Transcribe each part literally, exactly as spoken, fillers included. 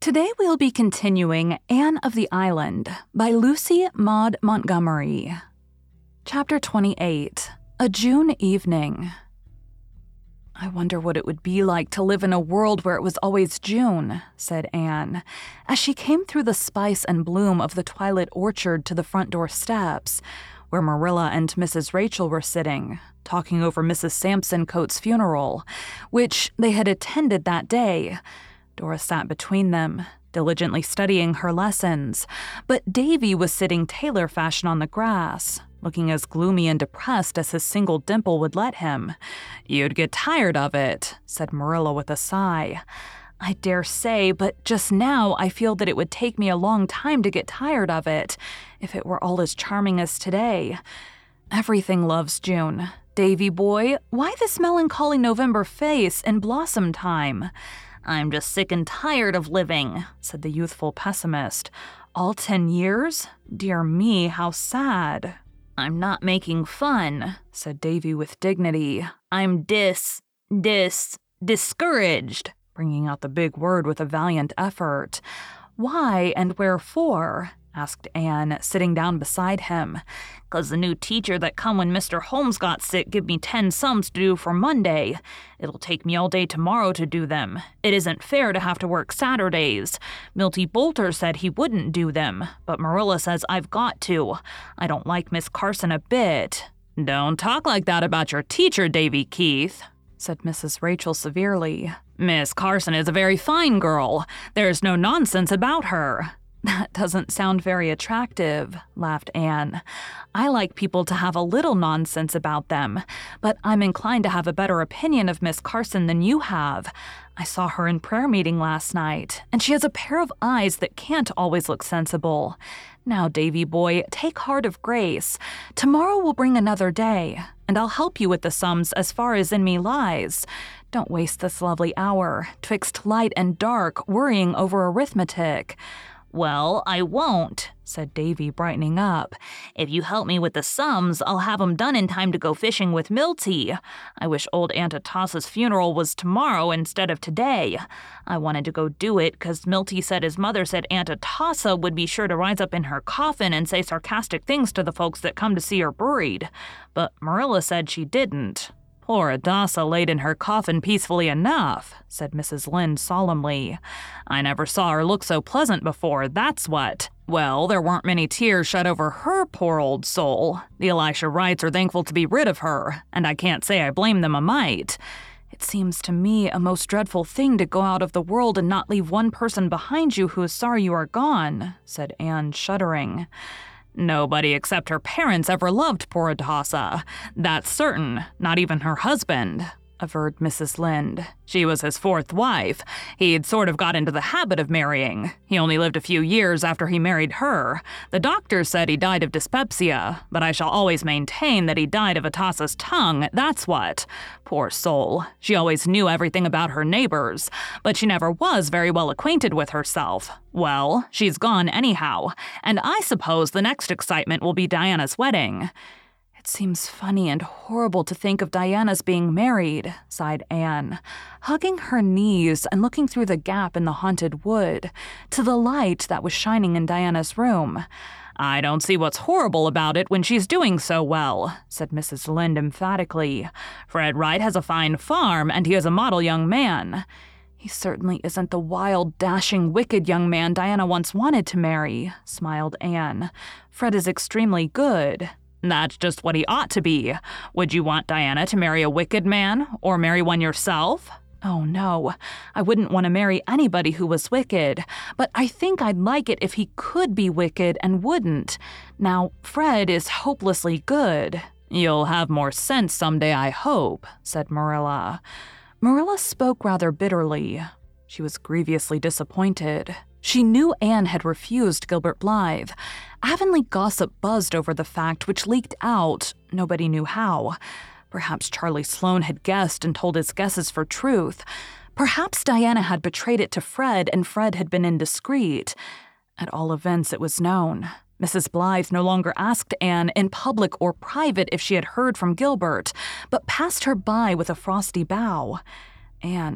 Today we'll be continuing Anne of the Island by Lucy Maud Montgomery. Chapter twenty-eight, A June Evening. "I wonder what it would be like to live in a world where it was always June," said Anne, as she came through the spice and bloom of the twilit orchard to the front door steps, where Marilla and Missus Rachel were sitting, talking over Missus Sampson Coates' funeral, which they had attended that day. Dora sat between them, diligently studying her lessons, but Davy was sitting tailor fashion on the grass, looking as gloomy and depressed as his single dimple would let him. "You'd get tired of it," said Marilla with a sigh. "I dare say, but just now I feel that it would take me a long time to get tired of it, if it were all as charming as today. Everything loves June. Davy boy, why this melancholy November face in blossom time?" "I'm just sick and tired of living," said the youthful pessimist. "All ten years? Dear me, how sad." "I'm not making fun," said Davy with dignity. "I'm dis, dis, discouraged," bringing out the big word with a valiant effort. "Why and wherefore?" asked Anne, sitting down beside him. "'Cause the new teacher that come when Mister Holmes got sick give me ten sums to do for Monday. It'll take me all day tomorrow to do them. It isn't fair to have to work Saturdays. Milty Boulter said he wouldn't do them, but Marilla says I've got to. I don't like Miss Carson a bit." "Don't talk like that about your teacher, Davy Keith," said Missus Rachel severely. "Miss Carson is a very fine girl. There's no nonsense about her." "That doesn't sound very attractive," laughed Anne. "I like people to have a little nonsense about them, but I'm inclined to have a better opinion of Miss Carson than you have. I saw her in prayer meeting last night, and she has a pair of eyes that can't always look sensible. Now, Davy boy, take heart of grace. Tomorrow will bring another day, and I'll help you with the sums as far as in me lies. Don't waste this lovely hour, twixt light and dark, worrying over arithmetic." "Well, I won't," said Davy, brightening up. "If you help me with the sums, I'll have 'em done in time to go fishing with Milty. I wish old Aunt Atassa's funeral was tomorrow instead of today. I wanted to go do it 'cause Milty said his mother said Aunt Atassa would be sure to rise up in her coffin and say sarcastic things to the folks that come to see her buried. But Marilla said she didn't." "Poor Adassa laid in her coffin peacefully enough," said Missus Lynde solemnly. "I never saw her look so pleasant before, that's what. Well, there weren't many tears shed over her poor old soul. The Elisha Wrights are thankful to be rid of her, and I can't say I blame them a mite." "It seems to me a most dreadful thing to go out of the world and not leave one person behind you who is sorry you are gone," said Anne, shuddering. "Nobody except her parents ever loved poor Adassa. That's certain, not even her husband," averred Missus Lynde. "She was his fourth wife. He'd sort of got into the habit of marrying. He only lived a few years after he married her. The doctor said he died of dyspepsia, but I shall always maintain that he died of Atassa's tongue, that's what. Poor soul. She always knew everything about her neighbors, but she never was very well acquainted with herself. Well, she's gone anyhow, and I suppose the next excitement will be Diana's wedding." "It seems funny and horrible to think of Diana's being married," sighed Anne, hugging her knees and looking through the gap in the haunted wood to the light that was shining in Diana's room. "I don't see what's horrible about it when she's doing so well," said Missus Lynde emphatically. "Fred Wright has a fine farm, and he is a model young man." "He certainly isn't the wild, dashing, wicked young man Diana once wanted to marry," smiled Anne. "Fred is extremely good." "That's just what he ought to be. Would you want Diana to marry a wicked man, or marry one yourself?" "Oh, no. I wouldn't want to marry anybody who was wicked, but I think I'd like it if he could be wicked and wouldn't. Now, Fred is hopelessly good." "You'll have more sense someday, I hope," said Marilla. Marilla spoke rather bitterly. She was grievously disappointed. She knew Anne had refused Gilbert Blythe. Avonlea gossip buzzed over the fact, which leaked out, nobody knew how. Perhaps Charlie Sloane had guessed and told his guesses for truth. Perhaps Diana had betrayed it to Fred and Fred had been indiscreet. At all events, it was known. Missus Blythe no longer asked Anne in public or private if she had heard from Gilbert, but passed her by with a frosty bow. Anne,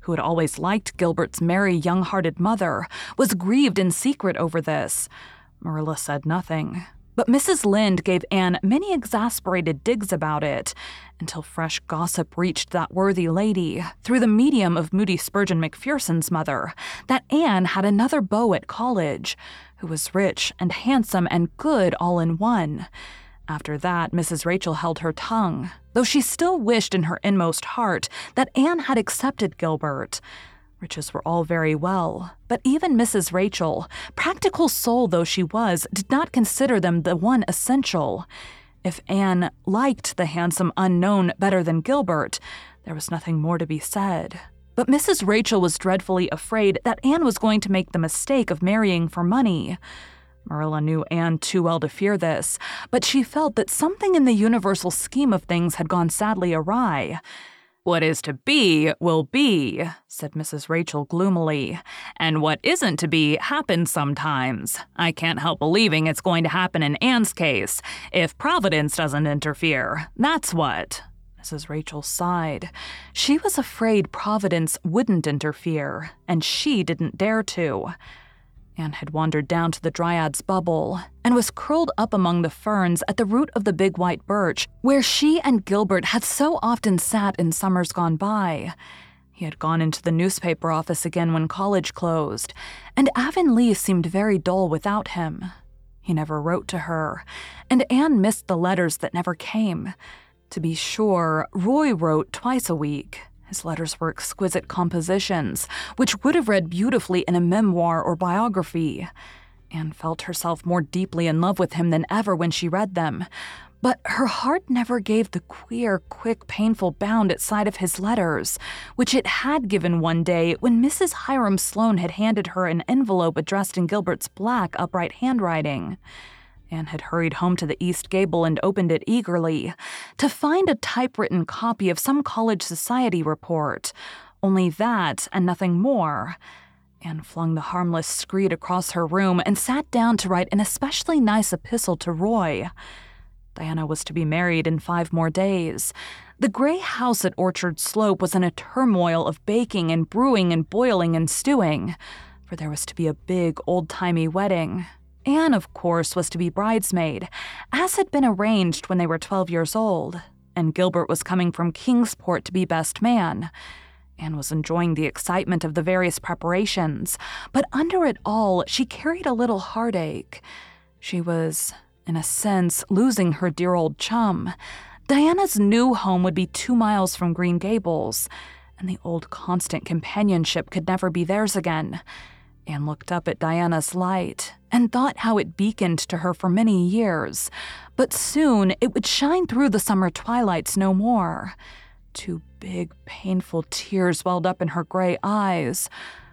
who had always liked Gilbert's merry, young-hearted mother, was grieved in secret over this. Marilla said nothing, but Missus Lynde gave Anne many exasperated digs about it, until fresh gossip reached that worthy lady, through the medium of Moody Spurgeon McPherson's mother, that Anne had another beau at college, who was rich and handsome and good all in one. After that, Missus Rachel held her tongue, though she still wished in her inmost heart that Anne had accepted Gilbert. Riches were all very well, but even Missus Rachel, practical soul though she was, did not consider them the one essential. If Anne liked the handsome unknown better than Gilbert, there was nothing more to be said. But Missus Rachel was dreadfully afraid that Anne was going to make the mistake of marrying for money. Marilla knew Anne too well to fear this, but she felt that something in the universal scheme of things had gone sadly awry. "What is to be will be," said Missus Rachel gloomily, "and what isn't to be happens sometimes. I can't help believing it's going to happen in Anne's case, if Providence doesn't interfere. That's what." Missus Rachel sighed. She was afraid Providence wouldn't interfere, and she didn't dare to. Anne had wandered down to the Dryad's Bubble and was curled up among the ferns at the root of the big white birch, where she and Gilbert had so often sat in summers gone by. He had gone into the newspaper office again when college closed, and Avonlea seemed very dull without him. He never wrote to her, and Anne missed the letters that never came. To be sure, Roy wrote twice a week. His letters were exquisite compositions, which would have read beautifully in a memoir or biography. Anne felt herself more deeply in love with him than ever when she read them, but her heart never gave the queer, quick, painful bound at sight of his letters, which it had given one day when Missus Hiram Sloane had handed her an envelope addressed in Gilbert's black, upright handwriting. Anne had hurried home to the east gable and opened it eagerly, to find a typewritten copy of some college society report. Only that, and nothing more. Anne flung the harmless screed across her room and sat down to write an especially nice epistle to Roy. Diana was to be married in five more days. The gray house at Orchard Slope was in a turmoil of baking and brewing and boiling and stewing, for there was to be a big, old-timey wedding. Anne, of course, was to be bridesmaid, as had been arranged when they were twelve years old, and Gilbert was coming from Kingsport to be best man. Anne was enjoying the excitement of the various preparations, but under it all, she carried a little heartache. She was, in a sense, losing her dear old chum. Diana's new home would be two miles from Green Gables, and the old constant companionship could never be theirs again. Anne looked up at Diana's light and thought how it beaconed to her for many years, but soon it would shine through the summer twilights no more. Two big, painful tears welled up in her gray eyes.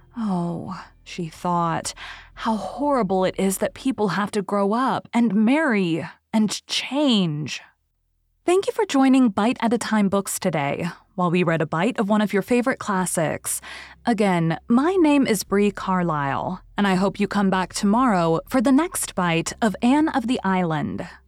Oh, she thought, how horrible it is that people have to grow up and marry and change. Thank you for joining Bite at a Time Books today, while we read a bite of one of your favorite classics. Again, my name is Bree Carlisle, and I hope you come back tomorrow for the next bite of Anne of the Island.